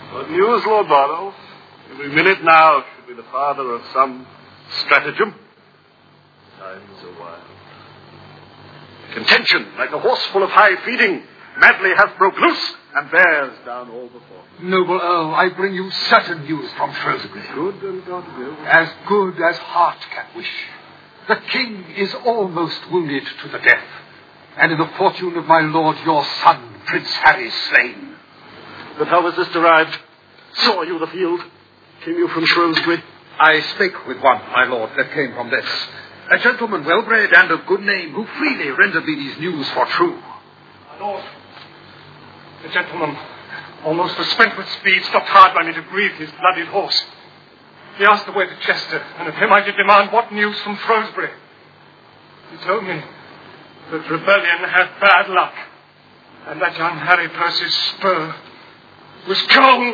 What news, Lord Barlow? Every minute now should be the father of some stratagem. Times are wild. Contention, like a horse full of high feeding, madly hath broke loose, and bears down all before. Noble Earl, I bring you certain news from Shrewsbury. Good and God will. As good as heart can wish. The king is almost wounded to the death, and in the fortune of my lord your son, Prince Harry, slain. But how was this derived? Saw you the field? Came you from Shrewsbury? I spake with one, my lord, that came from this. A gentleman well-bred and of good name, who freely rendered me these news for true. My lord, the gentleman, almost spent with speed, stopped hard by me to breathe his bloodied horse. He asked the way to Chester, and of him I did demand what news from Shrewsbury. He told me that rebellion had bad luck, and that young Harry Percy's spur was cold.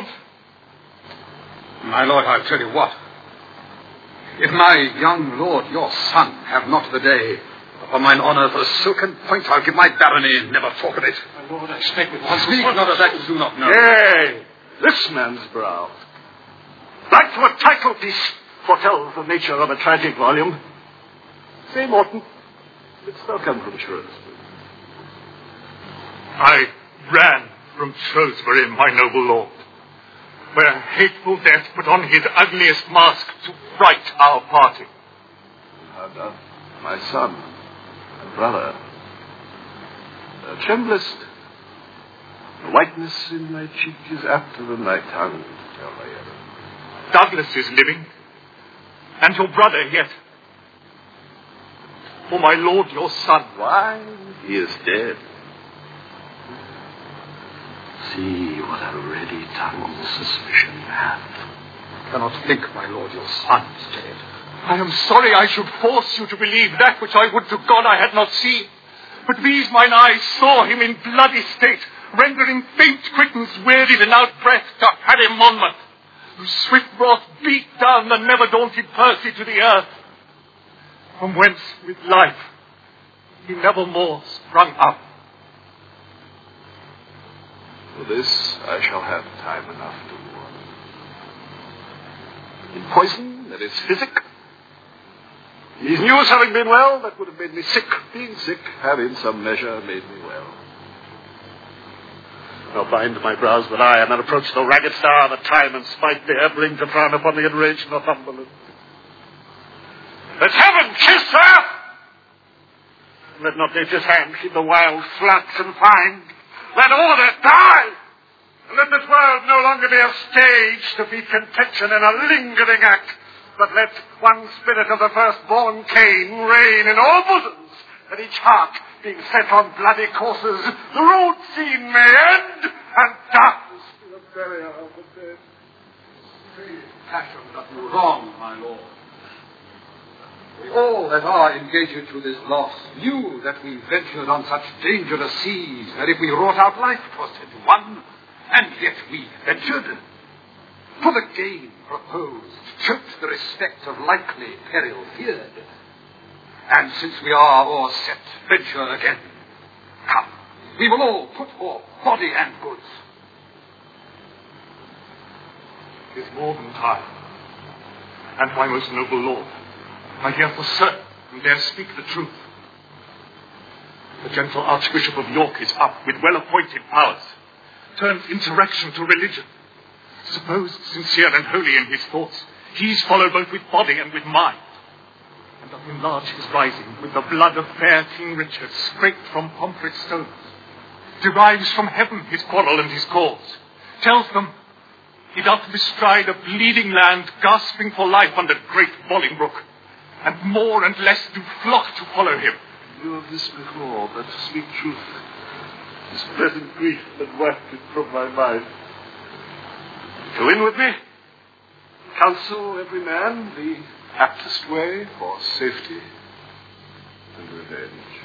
My lord, I'll tell you what. If my young lord, your son, have not the day, upon mine honour for a silken point, I'll give my barony, never talk of it. My lord, I spake with one. Speak not of that you do not know. Yea, this man's brow, like to a title piece, foretells the nature of a tragic volume. Say, Morton, didst thou come from Shrewsbury? I ran from Shrewsbury, my noble lord, where hateful death put on his ugliest mask to fright our party. How doth my son and brother? Thou tremblest. The whiteness in thy cheek is apter than thy tongue to tell thy errand. Douglas is living, and your brother yet. For my lord, your son. Why, he is dead. See what a ready tongue suspicion hath. Cannot think, my lord, your son is dead. I am sorry I should force you to believe that which I would to God I had not seen. But these mine eyes saw him in bloody state, rendering faint quickens, wearied and out breath, to Harry Monmouth, whose swift wrath beat down the never-daunted Percy to the earth, from whence with life he never more sprung up. For this I shall have time enough to warn. In poison, there is physic. These news having been well, that would have made me sick. Being sick, have in some measure made me well. Now bind my brows with iron and approach the ragged star that time and spite dare bring to frown upon the enraged Northumberland. Let heaven kiss her! Let not nature's hand keep the wild flood confined. Let order die! And let this world no longer be a stage to feed contention in a lingering act, but let one spirit of the firstborn Cain reign in all bosoms, and each heart, being set on bloody courses, the rude scene may end, and darkness be the burial of the dead. Passion doth you wrong, my lord. We all that are engaged to this loss knew that we ventured on such dangerous seas, that if we wrought out life, 'twas 10 to 1, and yet we ventured. For the gain proposed choked the respect of likely peril feared. And since we are o'erset, venture again. Come, we will all put forth body and goods. It is more than time, and my most noble lord, I hear for certain and dare speak the truth. The gentle Archbishop of York is up with well-appointed powers, turned insurrection to religion. Supposed sincere and holy in his thoughts, he's followed both with body and with mind, and doth enlarge his rising with the blood of fair King Richard, scraped from Pomfret stones, derives from heaven his quarrel and his cause, tells them he doth bestride a bleeding land, gasping for life under great Bolingbroke, and more and less do flock to follow him. Knew of this before, but to speak truth, this present grief that wafted it from my mind. Go in with me. Counsel every man the aptest way for safety and revenge.